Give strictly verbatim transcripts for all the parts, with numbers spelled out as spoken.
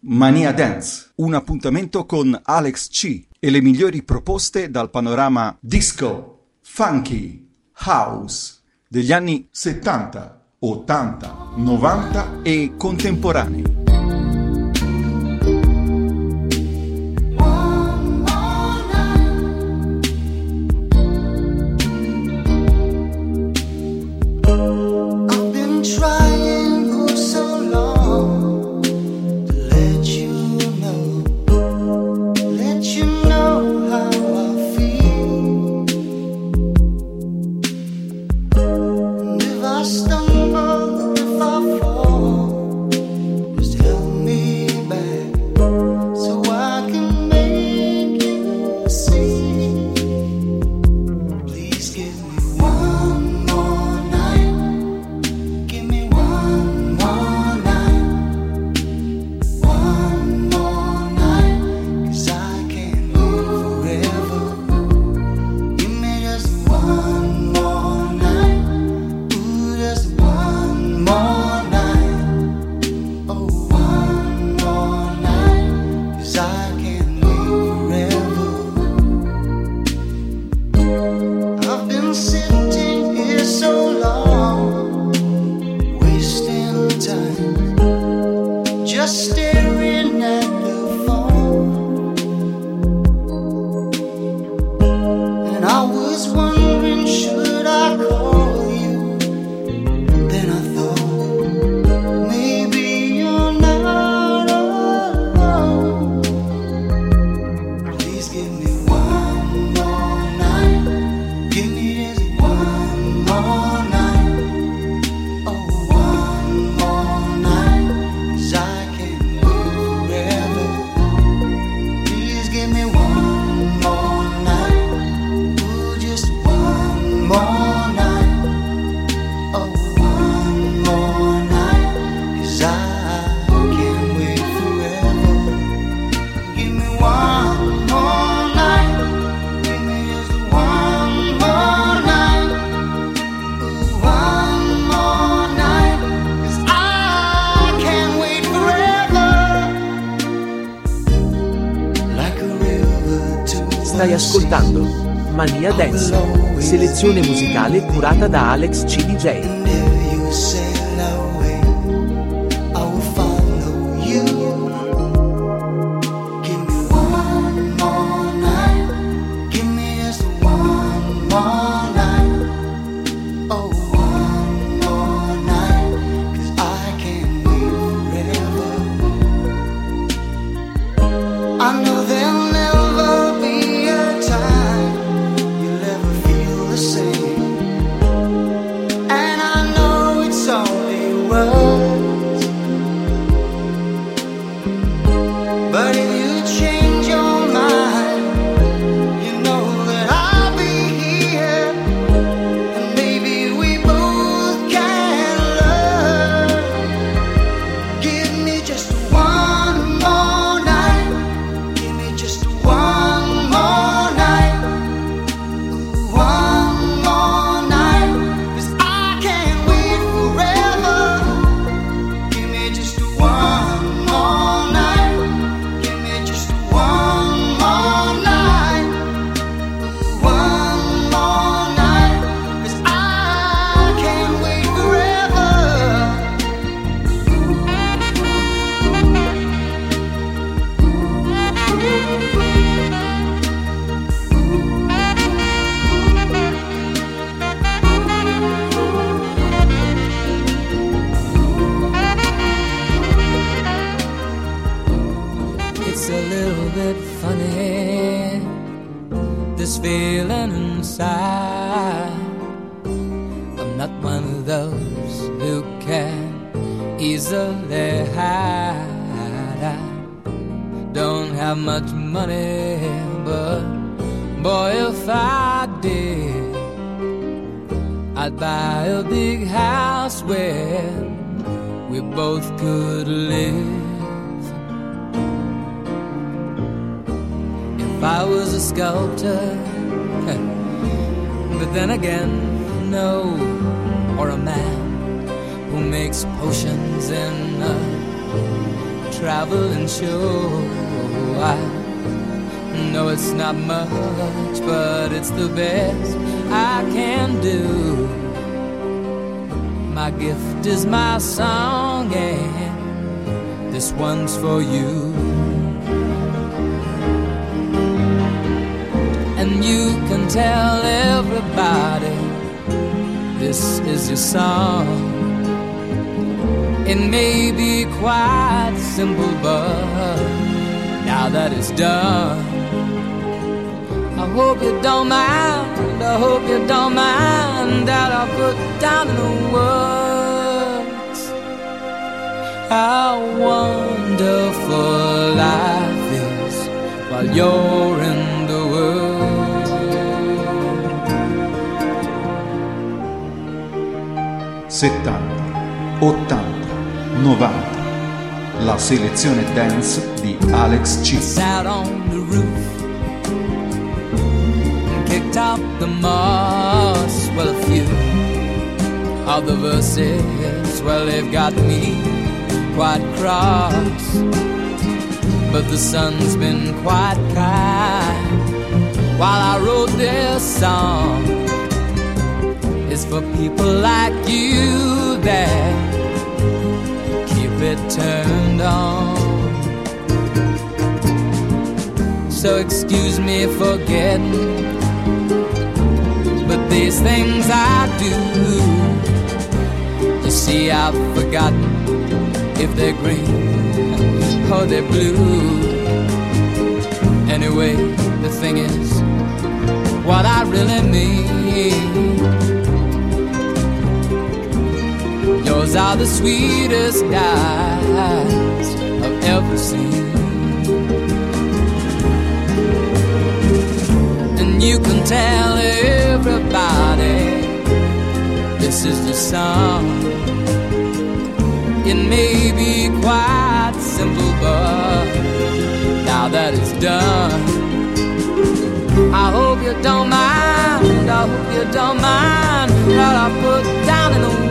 Mania Dance, un appuntamento con Alex C e le migliori proposte dal panorama disco, funky, house degli anni settanta, ottanta, novanta e contemporanei. Stai ascoltando Mania Dance, selezione musicale curata da Alex C D J. But then again, no, or a man who makes potions in a traveling show. I know it's not much, but it's the best I can do. My gift is my song, and this one's for you. And you can tell everybody this is your song. It may be quite simple, but now that it's done, I hope you don't mind, I hope you don't mind that I put down in the words how wonderful life is while you're in the world. settanta, ottanta, novanta. La selezione dance di Alex C. Sat on the roof and kicked up the moss. Well, a few of the verses, well, they've got me quite cross, but the sun's been quite kind while I wrote this song. It's for people like you that keep it turned on. So excuse me for getting, but these things I do, you see, I've forgotten if they're green or they're blue. Anyway, the thing is, what I really mean, yours are the sweetest eyes I've ever seen. And you can tell everybody this is the song. It may be quite simple, but now that it's done, I hope you don't mind, I hope you don't mind what I put down in the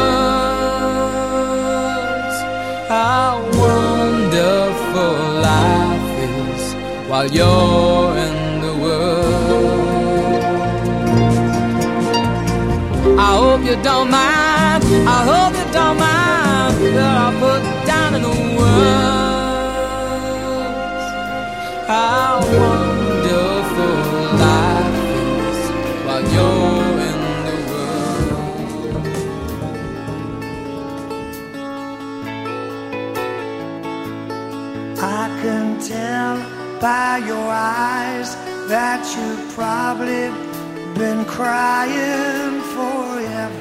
words how wonderful life is while you're in the world. I hope you don't mind, I hope you don't mind what I put down in the words how wonderful life is while you're in the world. I can tell by your eyes that you've probably been crying forever.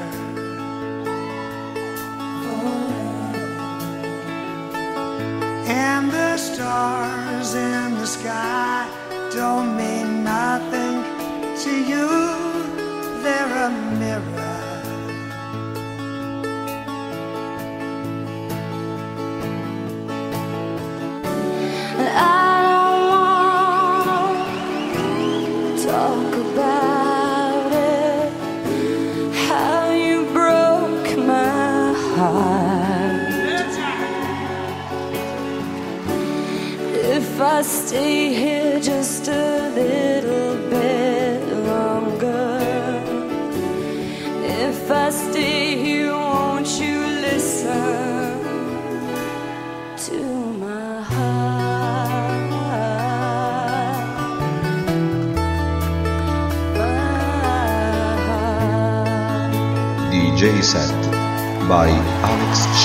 And the stars in the sky don't mean nothing to you, they're a mirror. I don't wanna talk about it, how you broke my heart. If I stay here just a little bit longer, if I stay here, won't you listen to my heart? My heart. D J set by Alex C.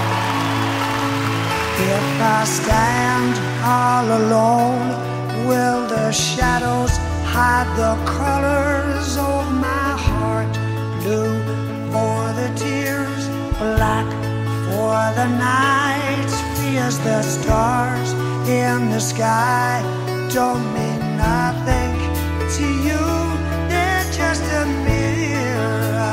If I stand all alone, will the shadows hide the colors of my heart? Blue for the tears, black for the night. Fears the stars in the sky don't mean nothing to you, they're just a mirror.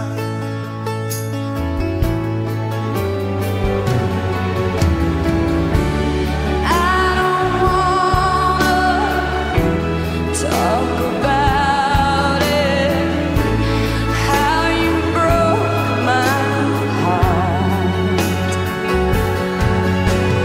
Talk about it, how you broke my heart.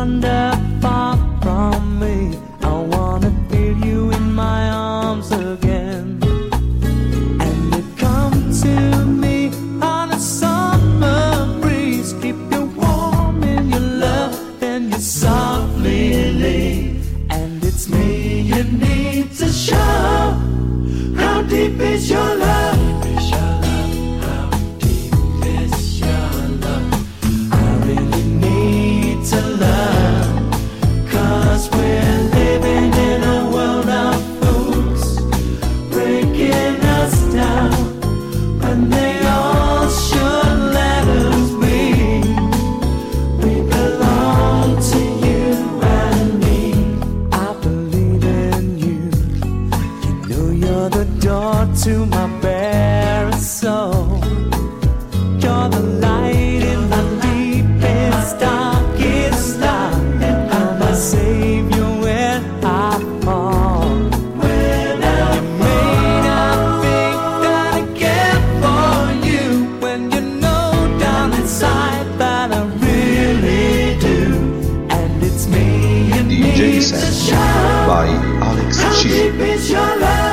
wander far from me. I wanna feel you in my arms again. And you come to me on a summer breeze. Keep you warm in your love, then you softly leave. And it's me you need to show. How deep is your love? To my bare soul, you're the light in the deepest, darkest night. You're my savior when I fall. When I you may not think that I care for you, when you know down inside that I really do. And it's me you D J need set to show by Alex how C. deep is your love.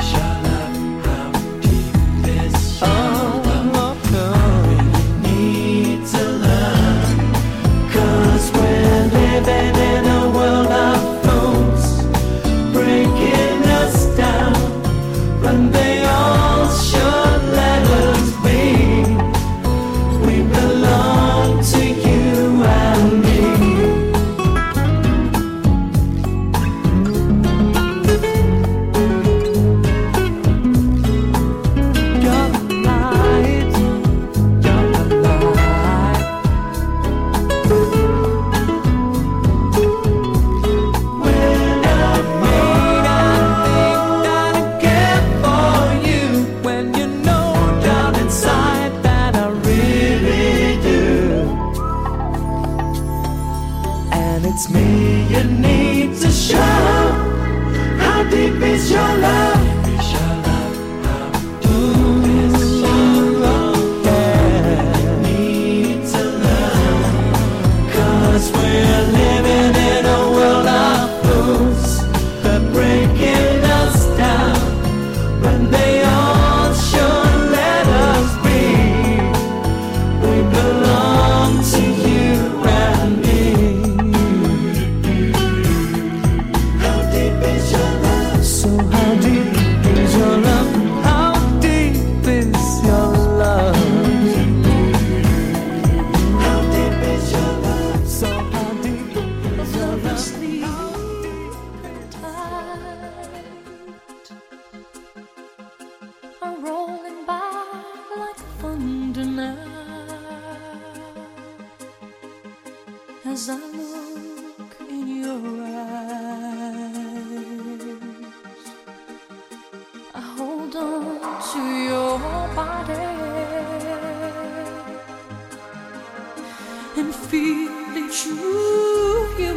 It's me you need to show. How deep is your love? Ooh, yeah. You need to love. 'Cause we're living in a world of fools. They're breaking us down when they all should let us be. We belong to you and me. As I look in your eyes, I hold on to your body and feel each move you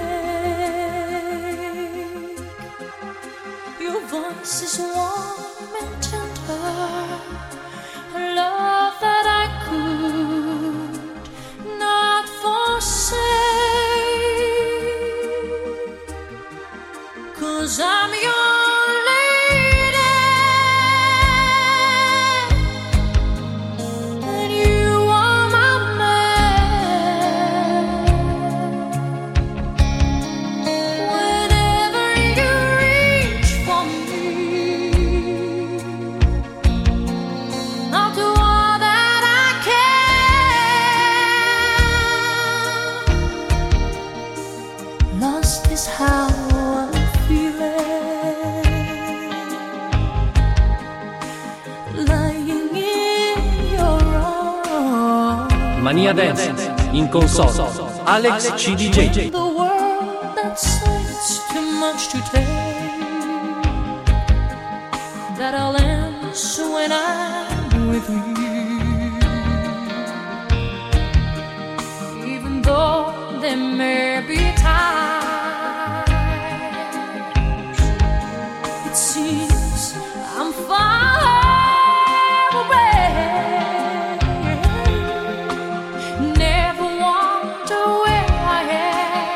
make. Your voice is warm and tender, a love that I could not forsake, 'cause I'm your lady and you are my man. Whenever you reach for me, I'll do all that I can. Lost is how I'm feeling, lying in your arms. Mania Dance in console Alex C D J. The world that says too much to take, that I'll answer when I'm with you. Even though there may be times it seems I'm far away. Never wonder where I am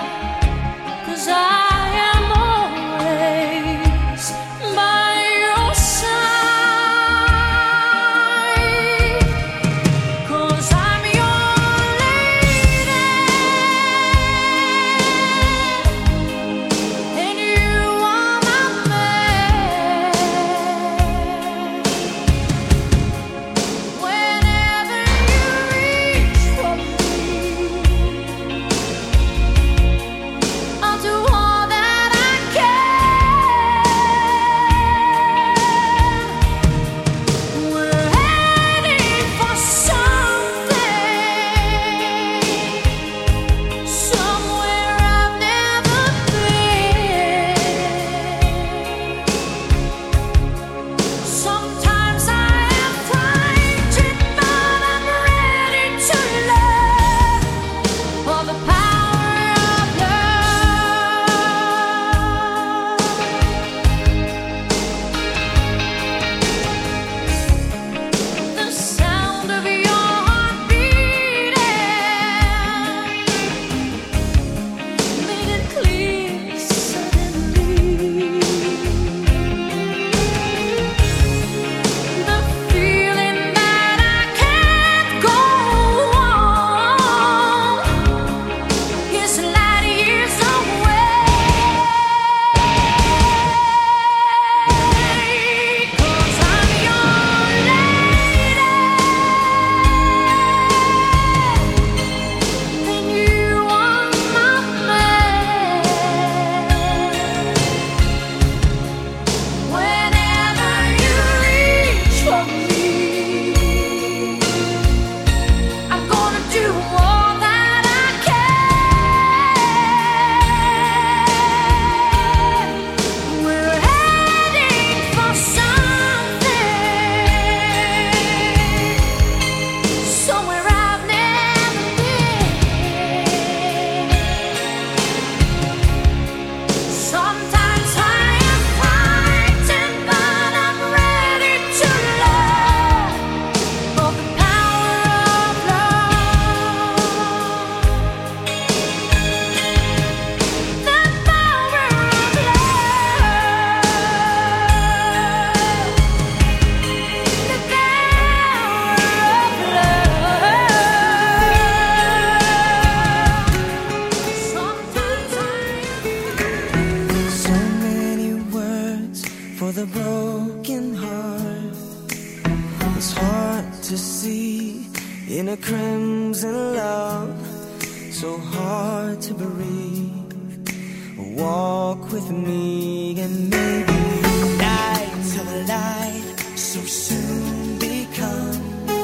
walk with me, and maybe nights of light so soon become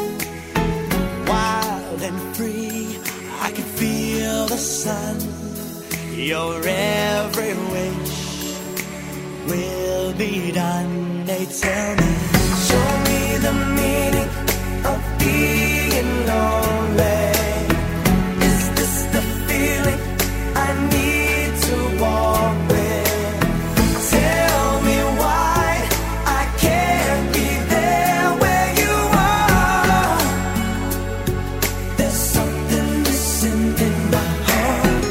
wild and free. I can feel the sun. Your every wish will be done. They tell me, show me the meaning of being lonely. Is this the feeling I need to walk with? Tell me why I can't be there where you are. There's something missing in my heart.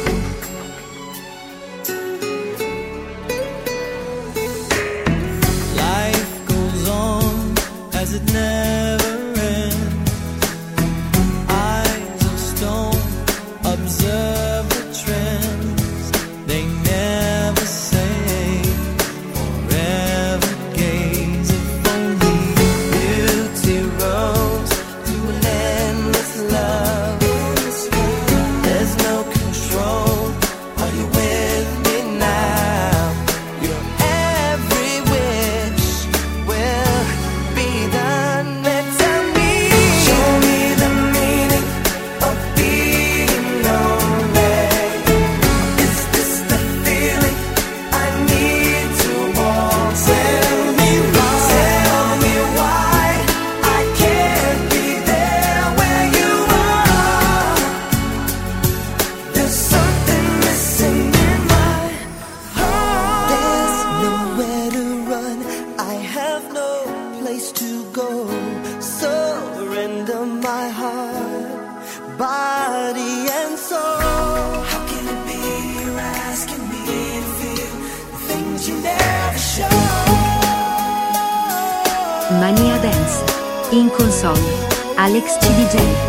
Life goes on as it never ends. Eyes of stone observe the trends. They never say forever gaze. If only beauty rose through an endless love. There's no control. Are you with me now? Your every wish will be done. And tell me, show me the meaning of being lonely. Is this the feeling I need to walk? Tell me why, tell me why I can't be there where you are. There's something missing in my heart. There's nowhere to run. I have no place to go. Surrender my heart, body and soul. How can it be you're asking me to feel the things you never show? Mania Dance. In console, Alex C D J.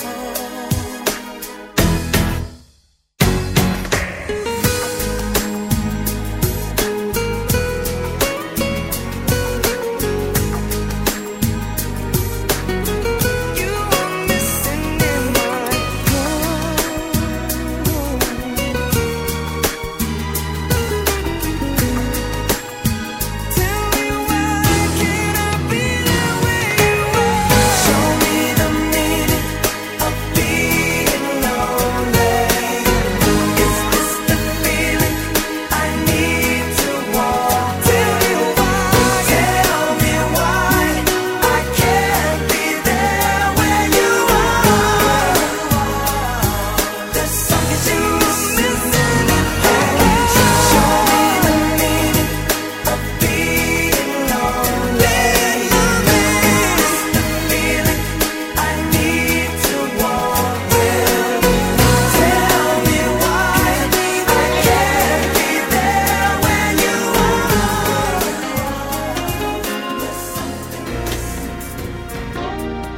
You are missing in my heart. Tell me why can't I be there where you are? Show me the meaning of being lonely. Is this the feeling I need to walk? Tell me why, tell me why I can't be there where you are. There's something missing in my heart. Show me the meaning of being lonely. Is this the feeling I need to walk with? Tell me why I can't be there when you are. There's something missing.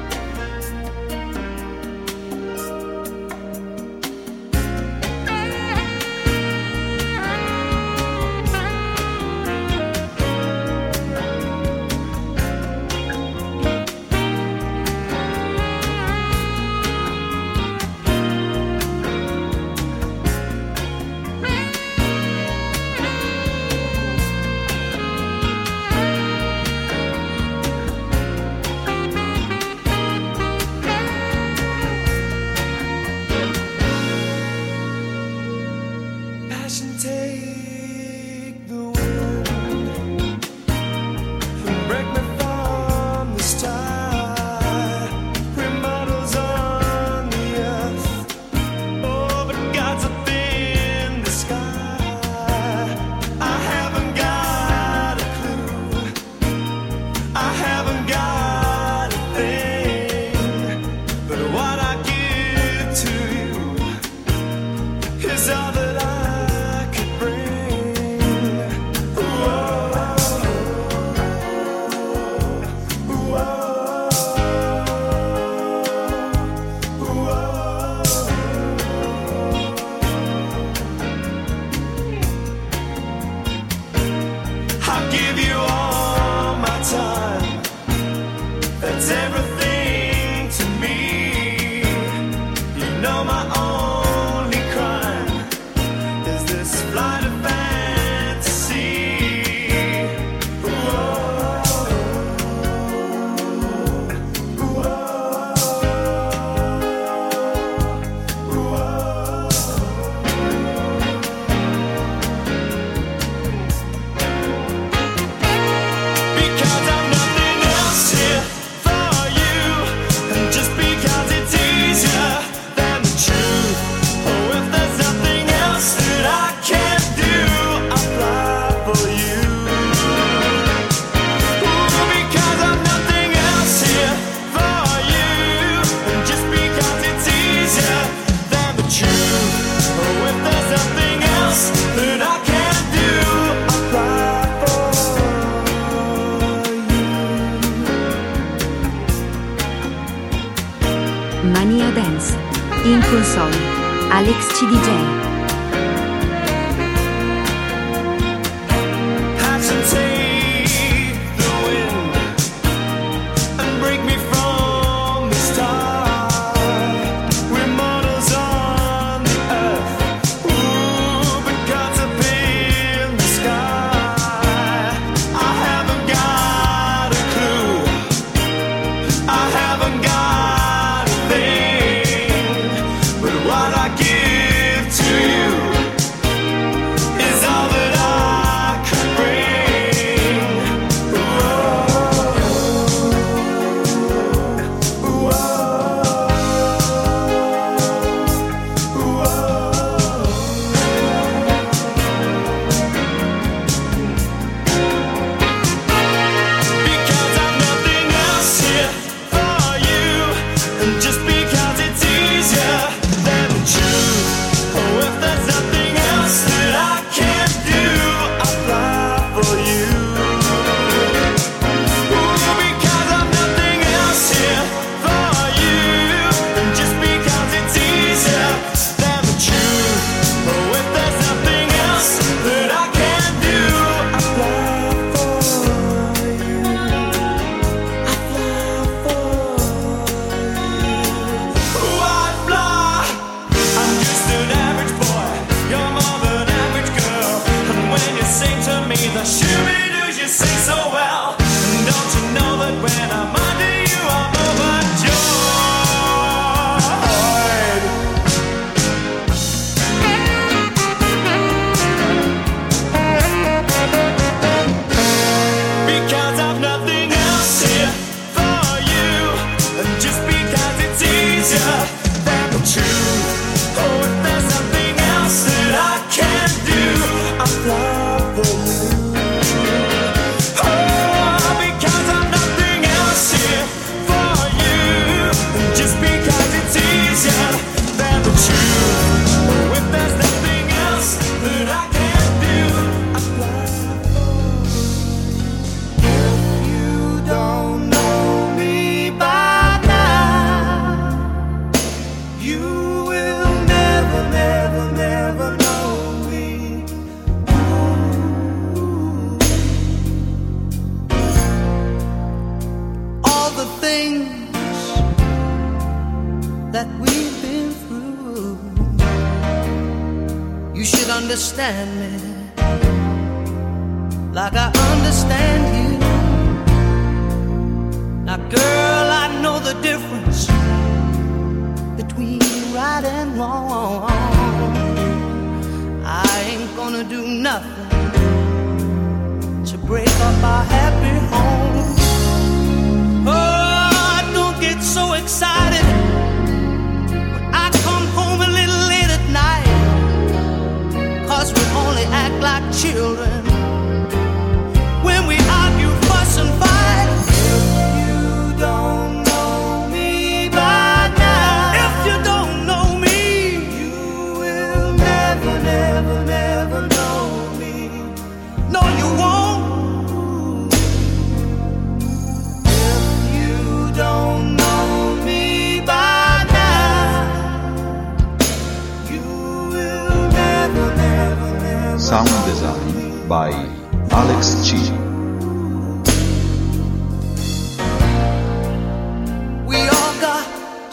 Passion take the wind and break me from the start. Remodels on the earth. Oh, but God's up in the sky. I haven't got a clue. I haven't got a thing. But what I give to you is all that I could bring. Whoa, whoa, whoa. I'll give you all my time. That's everything to me. You know my only crime is this flight of fancy. console, Alex C D J. Understand me like I understand you. Now, girl, I know the difference between right and wrong. I ain't gonna do nothing to break up our happy home. Oh, don't get so excited when I come home a little late at night. 'Cause we only act like children when we argue, fuss and fight. If you don't know me by now, if you don't know me, you will never, never, never know me. No, you won't. If you don't know me by now, you will never, never. Sound design by Alex C. We all got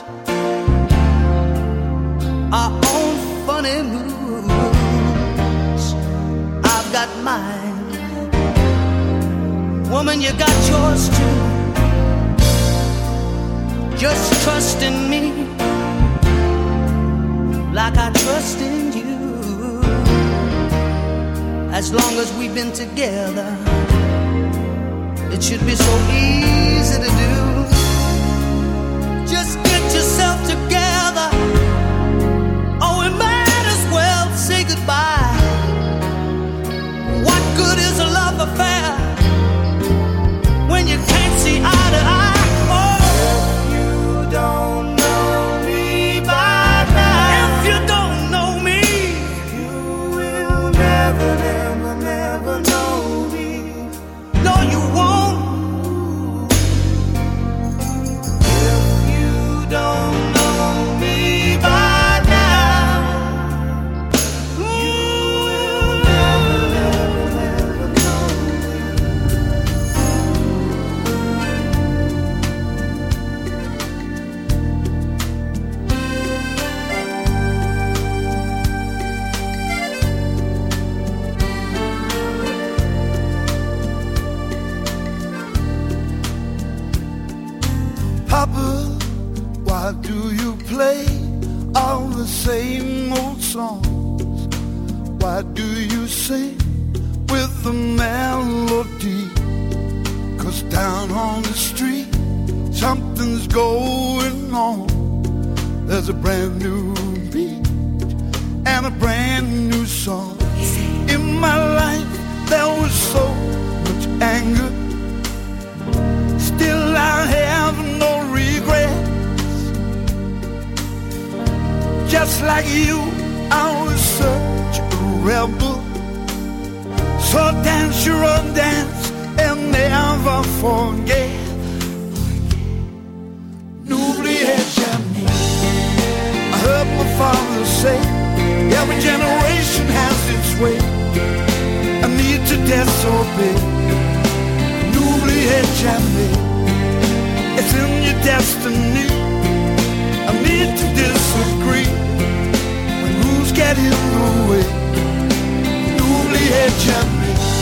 our own funny moves. I've got mine. Woman, you got yours too. Just trust in me like I trust in you. As long as we've been together, it should be so easy to do. Just get yourself together, or we might as well say goodbye. What good is a love affair when you can't see eye to eye? Oh, if you don't know me by now, if you don't know me, you will never, never, never know me. No, you won't. songs? Why do you sing with the melody? 'Cause down on the street something's going on. There's a brand new beat and a brand new song. In my life there was so much anger, still I have no regrets. Just like you, I was such a rebel. So dance your own dance and never forget. N'oubliez jamais. I heard my father say, every generation has its way. I need to disobey. N'oubliez jamais. It's in your destiny. I need to disagree when rules get in the way. N'oubliez jamais.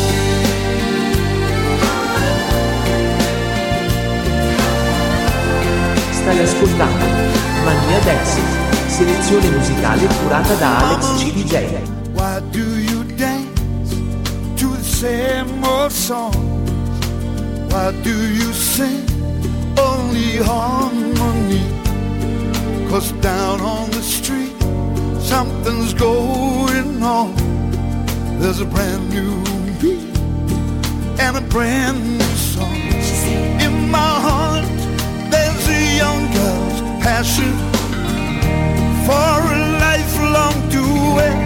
Stai ascoltando Mania Dance, selezione musicale curata da Alex C D J. Why do you dance to the same old songs? Why do you sing only harmony? 'Cause down on the street something's going on. There's a brand new beat and a brand new song. In my heart there's a young girl's passion for a lifelong duet.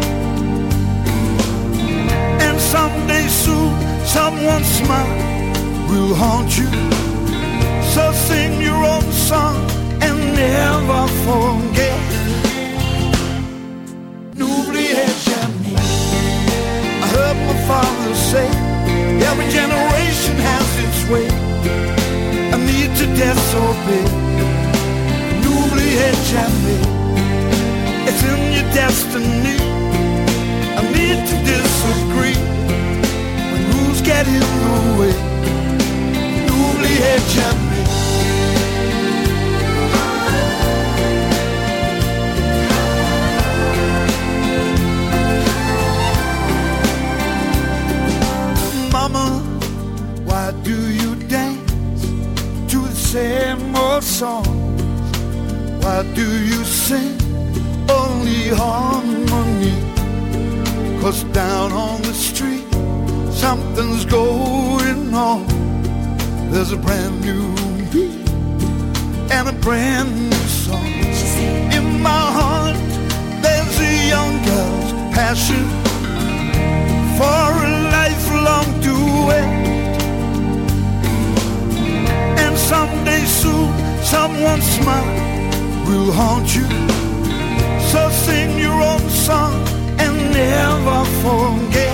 And someday soon someone's smile will haunt you. So sing your own song and never forget. N'oubliez jamais. I heard my father say, every generation has its way. I need to disobey. N'oubliez jamais. It's in your destiny. I need to disagree when rules get in the way. N'oubliez jamais. Mama, why do you dance to the same old songs? Why do you sing only harmony? 'Cause down on the street something's going on. There's a brand new beat and a brand new song. In my heart there's a young girl's passion for a lifelong duet. And someday soon someone's smile will haunt you. So sing your own song and never forget.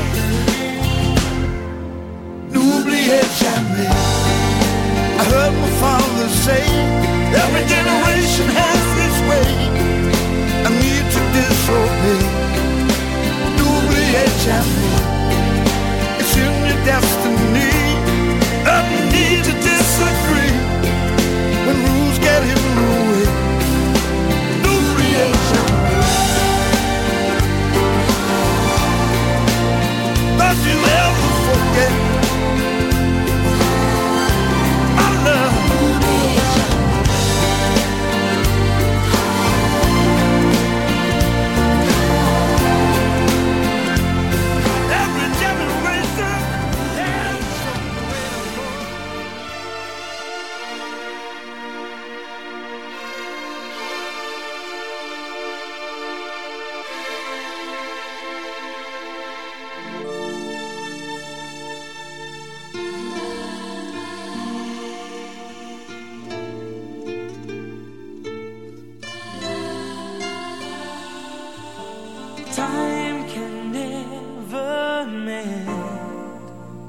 N'oubliez jamais. I heard my father say, every generation has its way. I need to disobey. N'oubliez jamais. It's in your destiny. I need to disagree when rules get in the way. N'oubliez jamais. Don't you ever forget my love. Every generation has somewhere to go. Time can never mend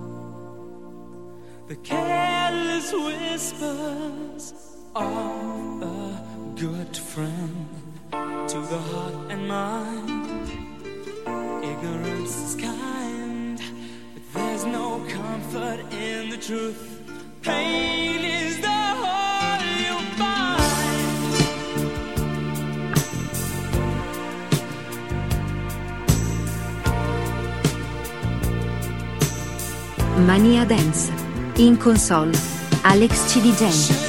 the careless whispers of a good friend. To the heart and mind, ignorance is kind, but there's no comfort in the truth. Pain is the whole you find. Mania Dance. In console, Alex C D J.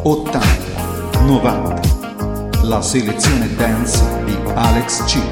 ottanta, novanta. La selezione dance di Alex C.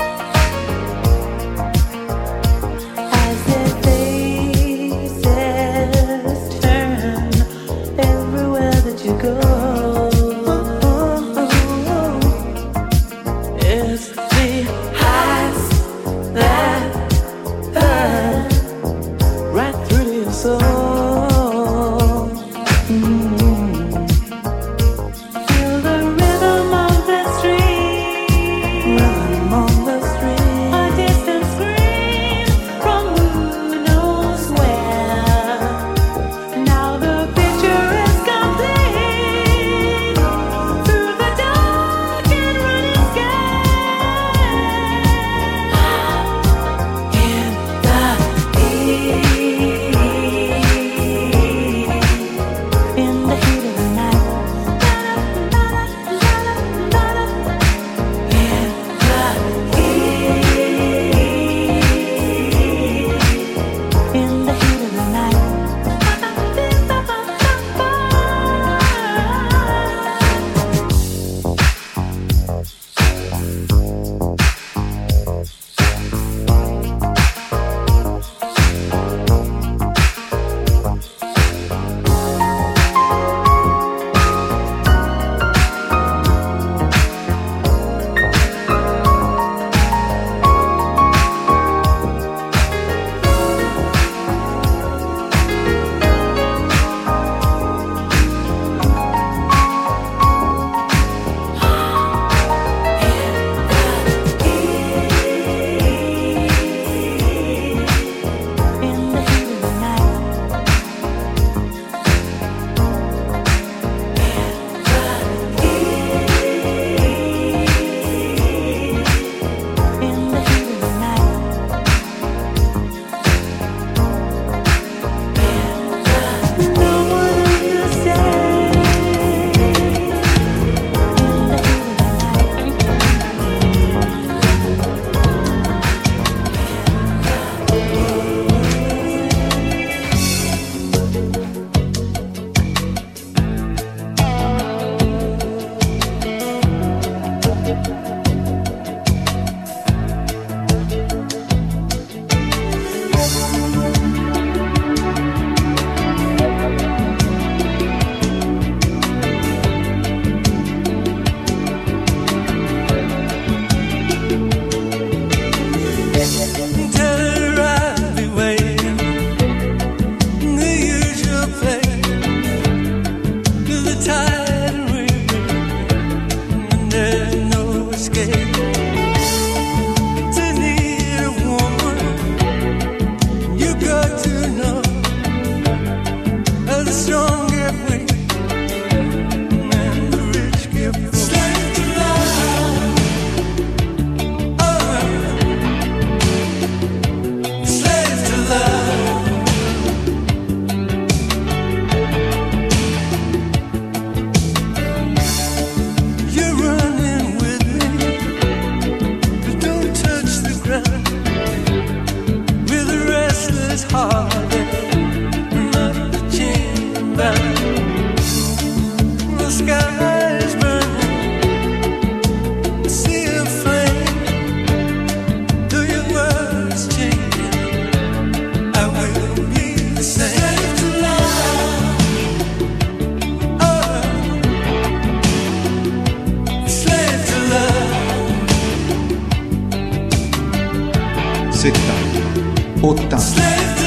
settanta, ottanta,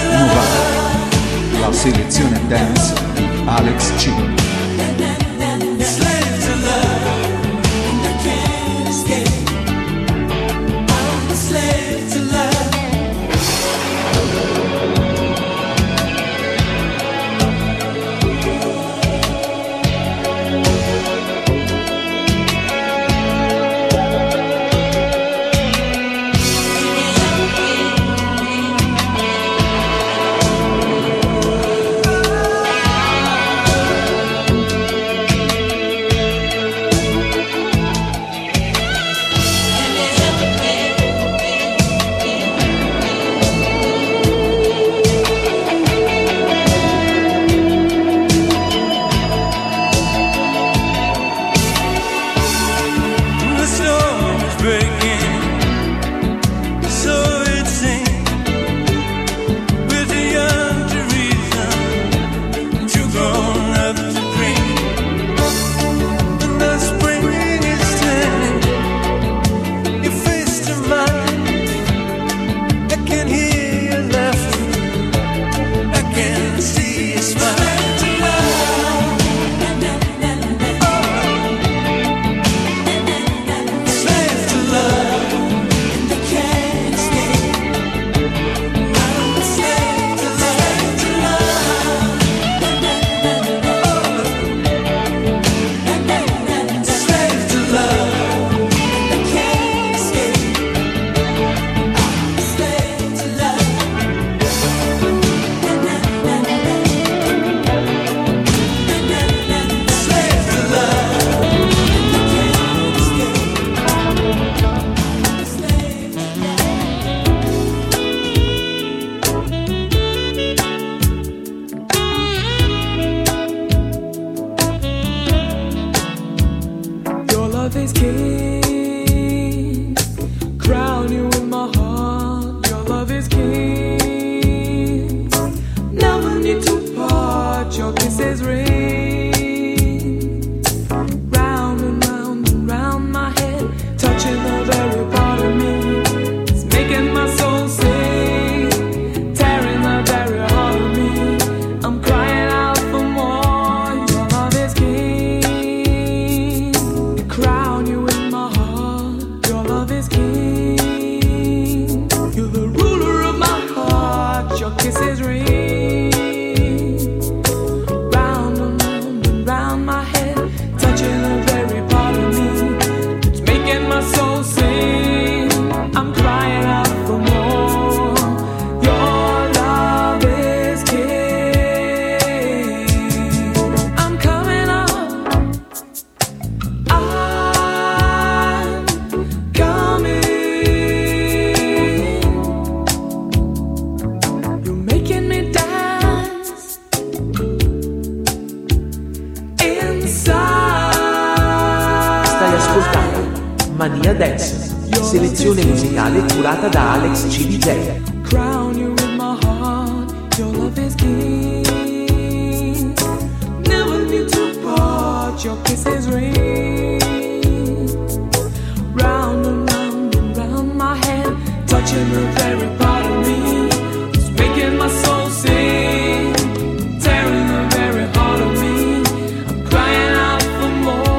novanta. La selezione dance di Alex C. Mania Dance, selezione musicale curata da Alex C D J. Crown you with my heart, your love is king. Never need to part, your kisses ring. Round and round and round my head, touching the very part of me. It's making my soul sing, tearing the very heart of me. I'm crying out for more.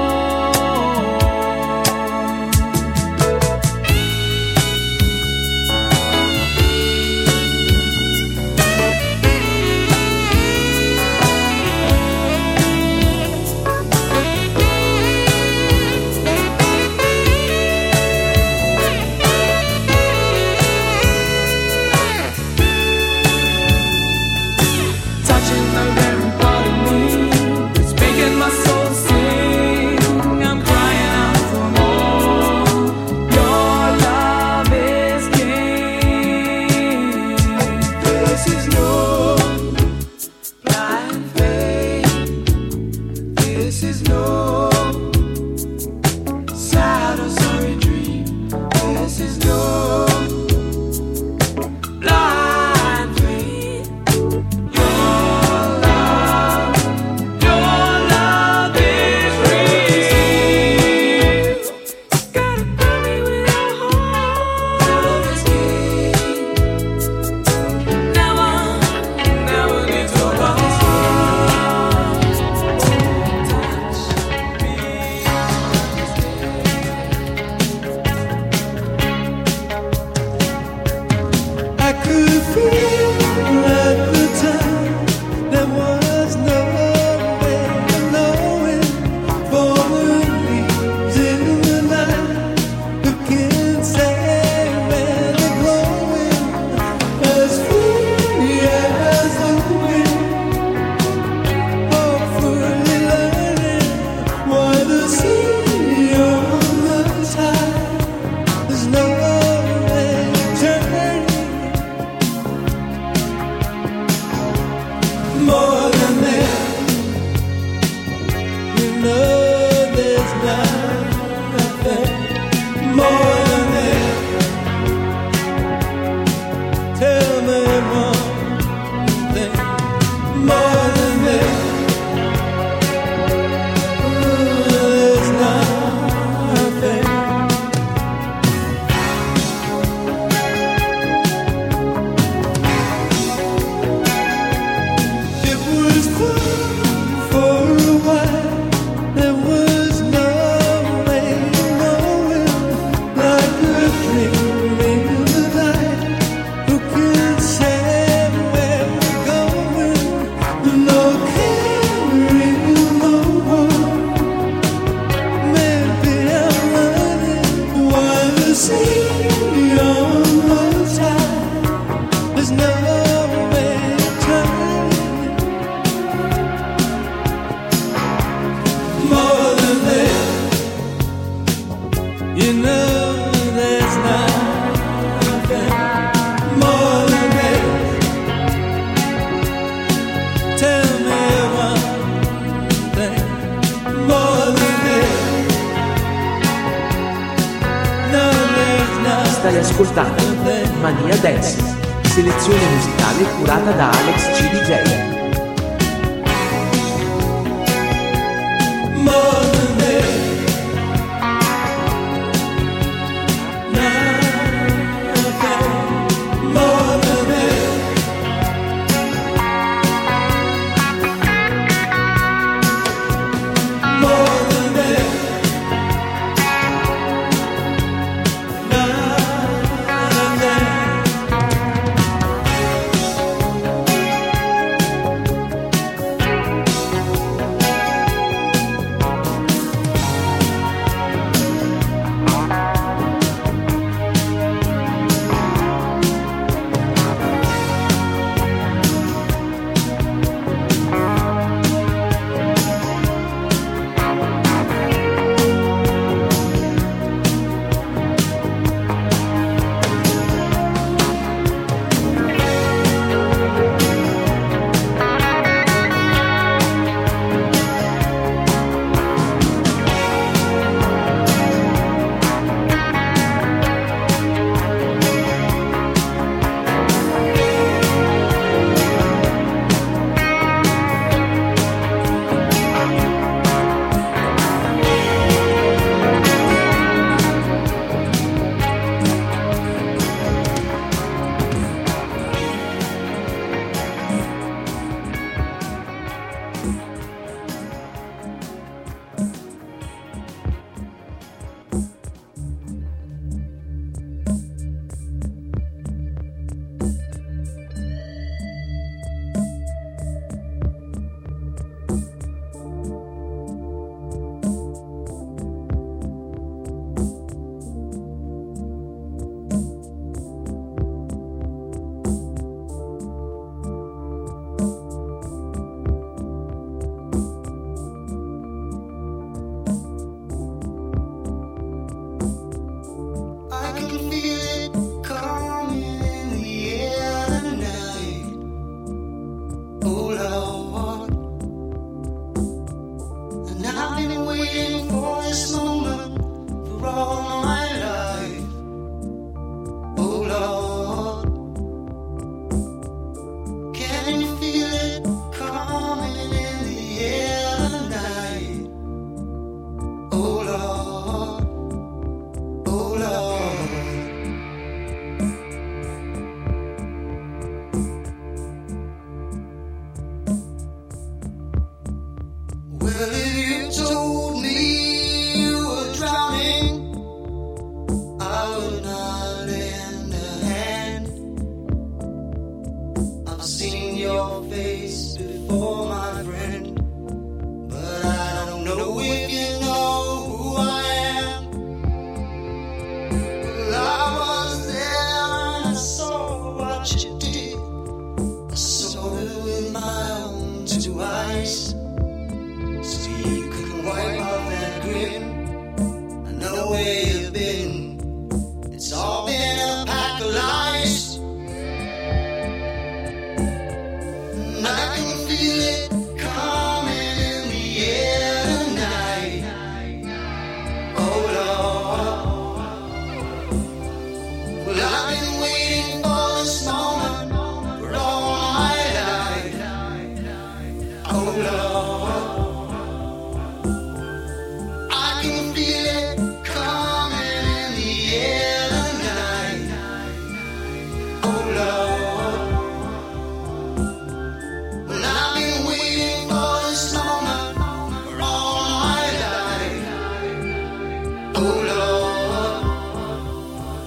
Stai ascoltando Mania Dance, selezione musicale curata da Alex C D J.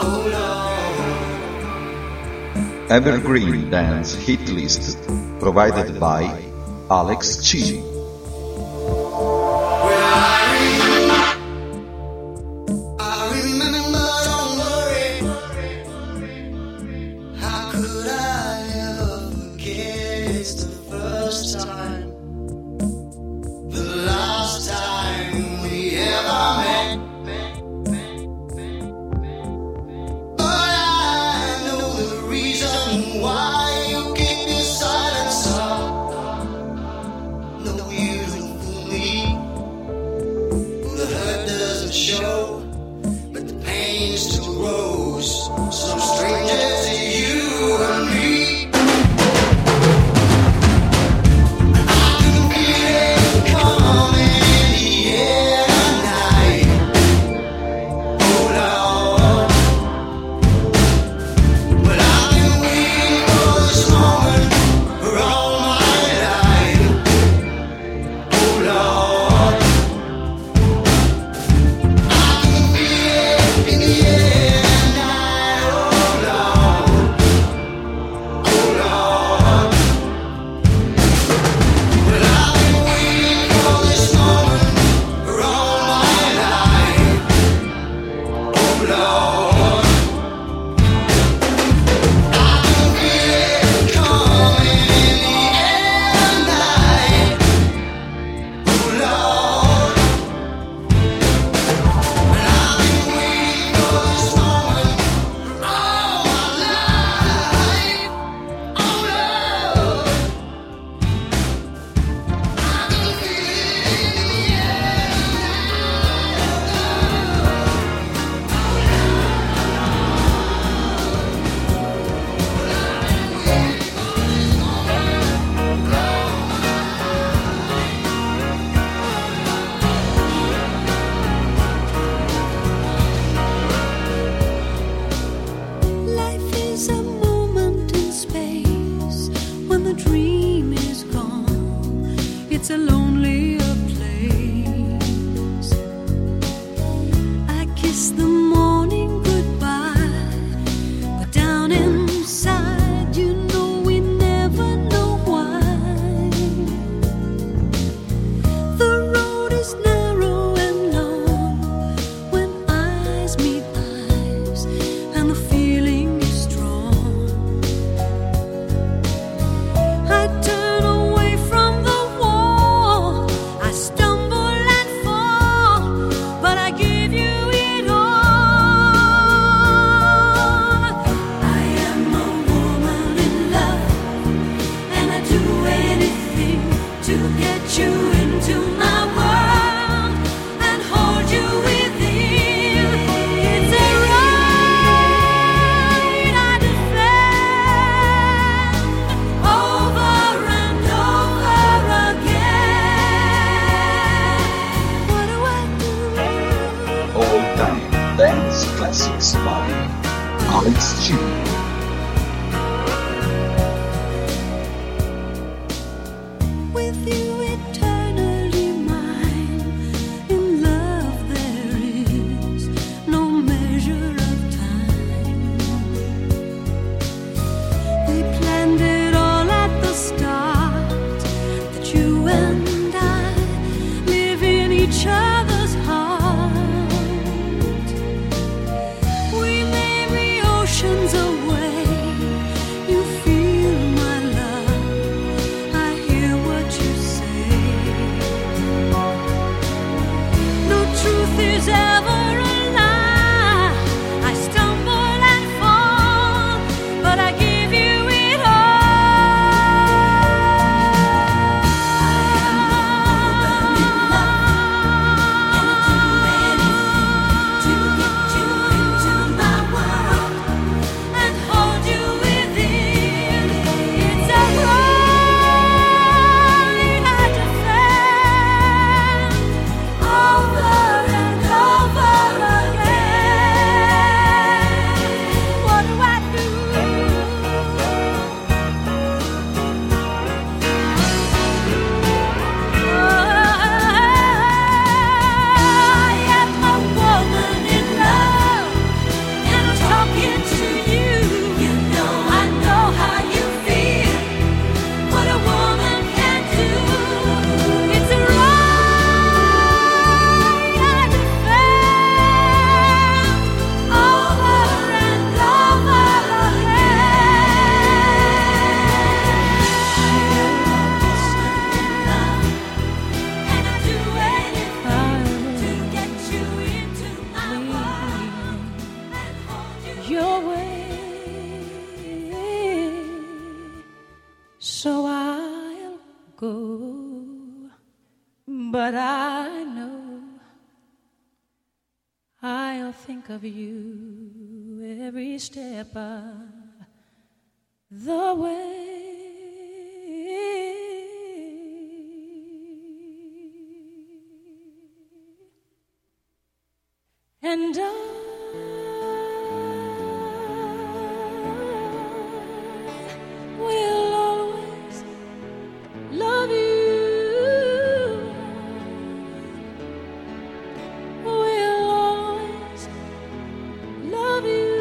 Evergreen Dance Hit List, provided by Alex C. Alex C. With you eternally mine, in love there is no measure of time. We planned it all at the start, that you and I live in each other's heart. We may be oceans away, go, but I know I'll think of you every step of the way. And I will always love you. Will always love you.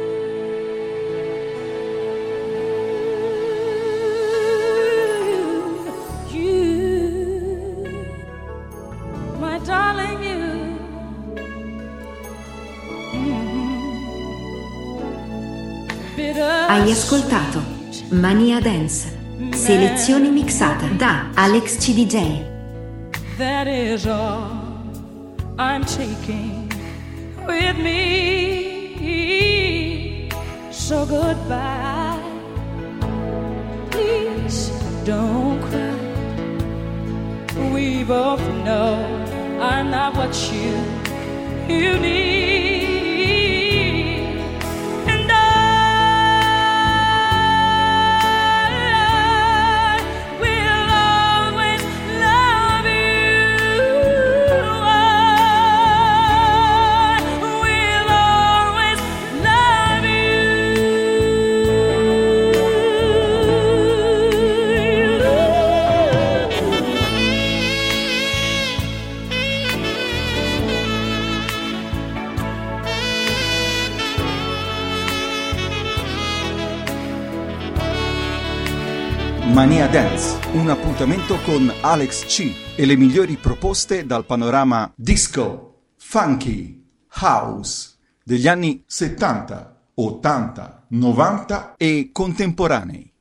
You, my darling, you. Hai ascoltato Mania Dance, selezione mixata da Alex C D J. That is all I'm taking with me. So goodbye. Please don't cry. We both know I'm not what you you need. Mania Dance, un appuntamento con Alex C e le migliori proposte dal panorama disco, funky, house degli anni settanta, ottanta, novanta e contemporanei.